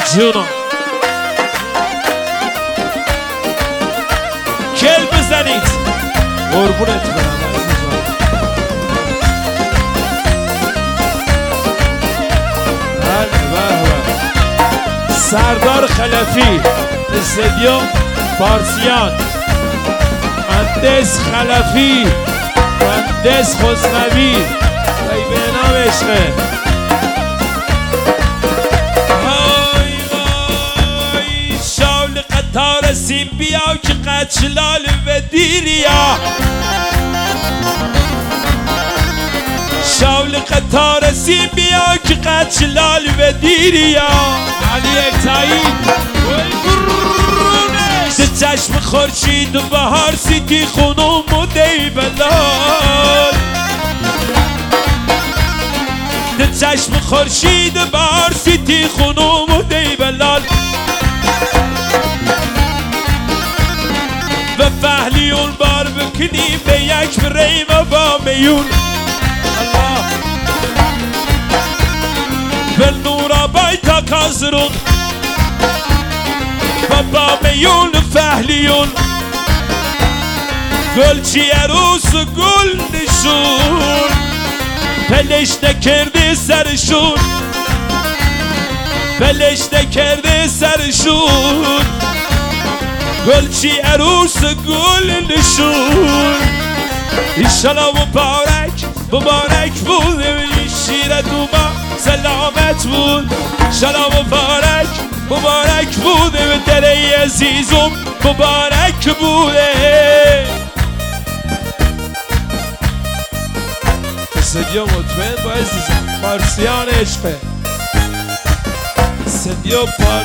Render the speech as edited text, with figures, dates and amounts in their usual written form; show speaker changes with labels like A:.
A: جونا کل بزنید قربونت برم سردار خلفی استادیوم پارسیان مهندس خلفی مهندس خسروی ای به نام عشقه های وای شاول قطار سیم بیا که قچلال و دیریا شاول قطار سیم بیا که قچلال و دیریا علی اکتایی ده چشم خورشید و بهار سیتی خونم و دی بلال ده چشم خورشید و بهار سیتی خونم و دی بلال و فهلیون بار بکنیم به یک بریم و با میون الله به نورا بایتا کازرون و با میون فهلیون گلچی عروس و گل نشون پلش نکرده سرشون پلش نکرده سرشون گلچی عروس و گل نشون ایشالا مبارک مبارک بود شیر دوما سلامت بود ایشالا مبارک مبارک بوده به دره عزیزم مبارک بوده استادیو مطمئن با عزیزم پارسیان عشقه استادیو